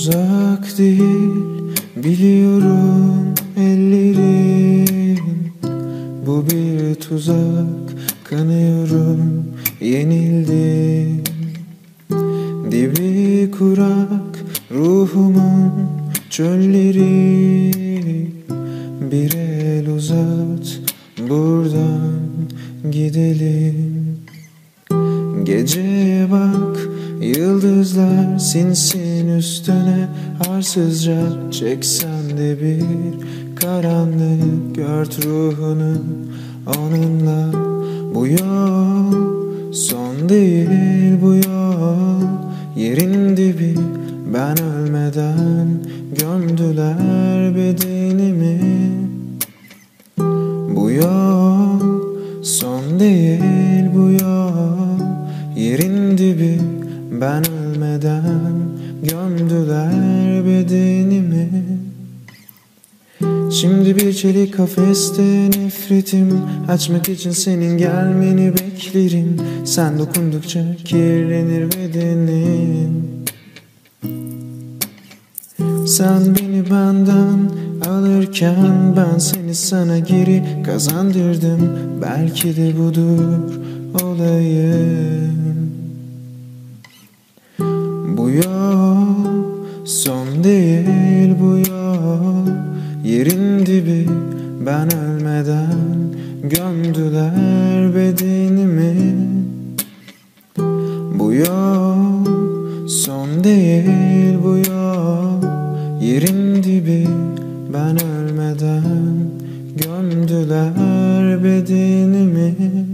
Uzak değil biliyorum ellerin, bu bir tuzak, kanıyorum yenildim. Dibi kurak ruhumun çölleri, bir el uzat buradan gidelim. Geceye bak, yıldızlar sinsin üstüne, arsızca çeksen de bir karanlık ört ruhunu onunla. Bu yol son değil, bu yol yerin dibi. Ben ölmeden gömdüler bedenimi. Bu yol son değil, bu yol yerin dibi. Ben ölmeden gömdüler bedenimi. Şimdi bir çelik kafeste nefretim, açmak için senin gelmeni beklerim. Sen dokundukça kirlenir bedenim. Sen beni benden alırken ben seni sana geri kazandırdım. Belki de budur olayım. Bu yol son değil, bu yol yerin dibi. Ben ölmeden gömdüler bedenimi. Bu yol son değil, bu yol yerin dibi. Ben ölmeden gömdüler bedenimi.